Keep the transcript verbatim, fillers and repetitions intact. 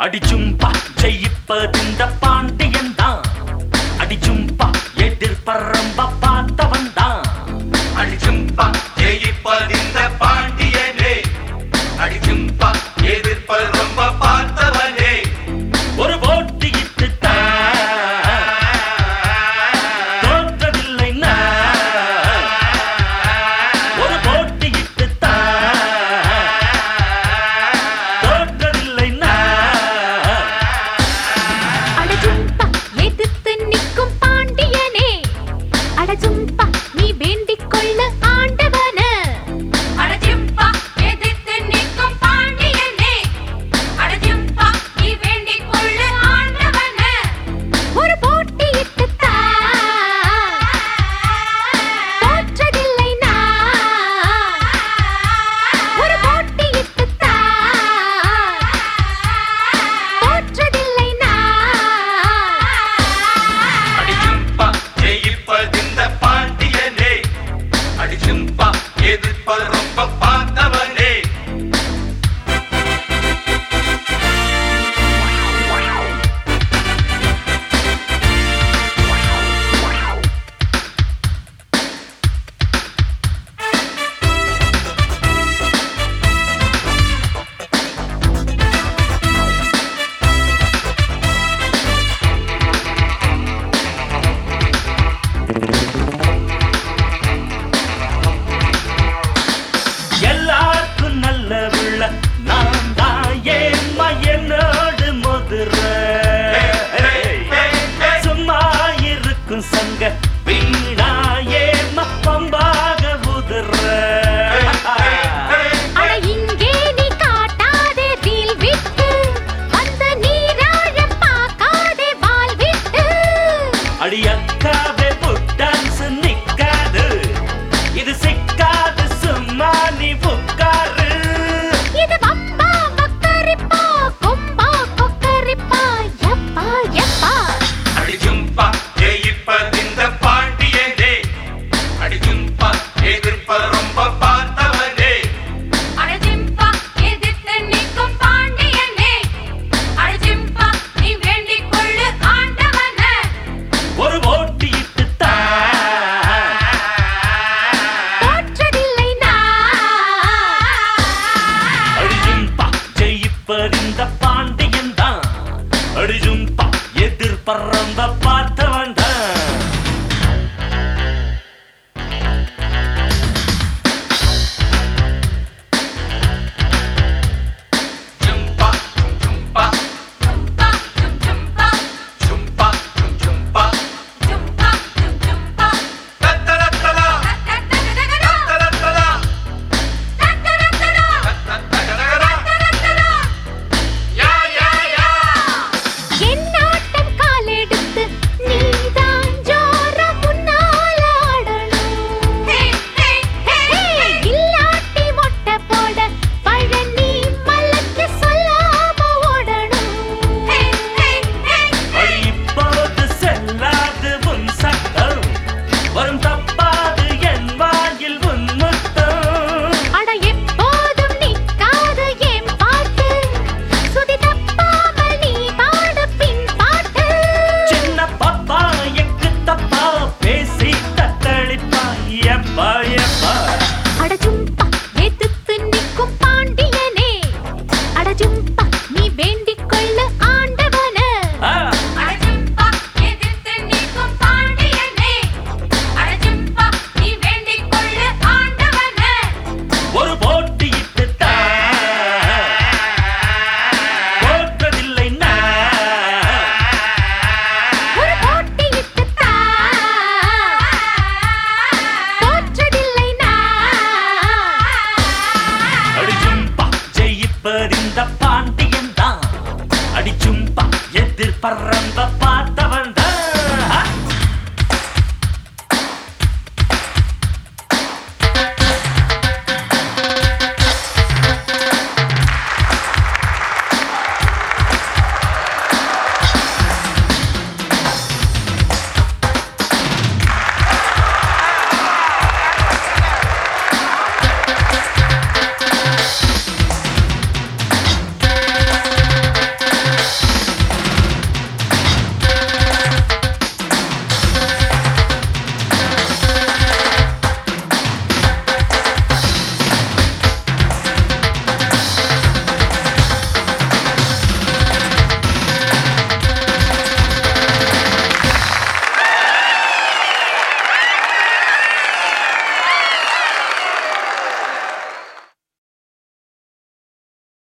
அடிச்சும்பா ஜெயிப்பதிந்த பாண்டியன் தான். அடிச்சும்பா எதிர்பரம்ப பார்த்தவன் தான். அடிச்சும்பா ஜெயிப்பதிந்த பாண்டியனே. அடிச்சும்பா எதிர்பரம்ப பார்த்தவனே. ஒரு போட்டியிட்டு தோற்றதில்லை ஒரு போட்டியிட்டு தோற்றதில்லை. அடஜும்பா எதிர்த்து நிற்கும் பாண்டியனே. அடஜும்பா நீ வேண்டிக் கொள்ள ஆண்டவன. அடஜும்பா எதிர்த்து நிற்கும் பாண்டியனே. அடஜும்பா நீ வேண்டிக் கொள்ள ஆண்டவன. ஒரு போட்டியிட்டு தோற்றதில்லை ஒரு போட்டியிட்டு தோற்றதில்லை அடிச்சும்பா ஜெயிப்பதிந்த பாண்டியனே. அடிச்சும்பா எதிர்பரம்ப பார்த்தவனே. எல்லாருக்கும் நல்ல விழ நான் தான் ஏம்மா என்னோடு முதிர. சும்மா இருக்கும் சங்க வீணா ஏம்மா பம்பாக உதிர. அட இங்கே நீ காட்டாதே ரீல் விட்டு. அந்த நீராழம் பார்க்காதே வால் விட்டு. அடியக்காவே புட்டான்ஸ் நிக்காது. இது சிக்காது சும்மா நீ உட்காரு. இது வம்பா மக்கரிப்பா கொம்பா கொக்கரிப்பா எப்பா எப்பா. அடிச்சும்பா ஜெயிப்பதிந்த பாண்டியனே. அடிச்சும்பா எதிர்பரம்ப பார்த்தவனே. அடஜும்பா எதிர்த்து நிற்கும் பாண்டியனே. அடஜும்பா நீ வேண்டிக் கொள்ள ஆண்டவன. ஒரு போட்டியிட்டு தோற்றதில்லை அடிஜும்பா ஜெயிப்பறிந்த பாண்டியன் தான். அடிஜும்பா எதிர்பரம்ப பார்த்தவன் தான். ஜும்பா ஜும்பா ஜும்பா ஜும் ஜும்பா ஜும்பா ஜும்பா ஜும்பா ஜும் ஜும்பா. தத்தரத்தலா தத்தரத்தலா தத்தரத்தலா தத்தரத்தலா தத்தரத்தலா தத்தரத்தலா. யா யா யா. என் ஆட்டம் காலெடுத்து நீதான் ஜோர முன்னால ஆடணும். ஹே ஹே ஹே. இல்லாட்டி மொட்டை போட பழனி மலைக்கு சொல்லாம ஓடணும். ஹே ஹே ஹே. அடி இப்போது செல்லாது உன் சட்டம். வரும் தப்பாது என் வாயில் உன் முத்தம். அட எப்போதும் நிக்காது என் பாட்டு. சுதி தப்பாமல் நீ பாடு பின் பாட்டு. சின்ன பாப்பா எக்கு தப்பா பேசி தத்தளிப்பா எப்பா எப்பா. அடஜும்பா எதிர்த்து நிற்கும் பாண்டியனே. அடஜும்பா நீ வேண்டிக் கொள்ள ஆண்டவன. ஆ, அடஜும்பா எதிர்த்து நிற்கும் பாண்டியனே. அடஜும்பா நீ வேண்டிக் கொள்ள ஆண்டவன. ஒரு போட்டியிட்டு தோற்றதில்லை ஒரு போட்டியிட்டு தோற்றதில்லை அடிச்சும்பா ஜெயிப்பறிந்த பாண்டியன் தான். அடிச்சும்பா எதிர்பரம்ப பார்த்த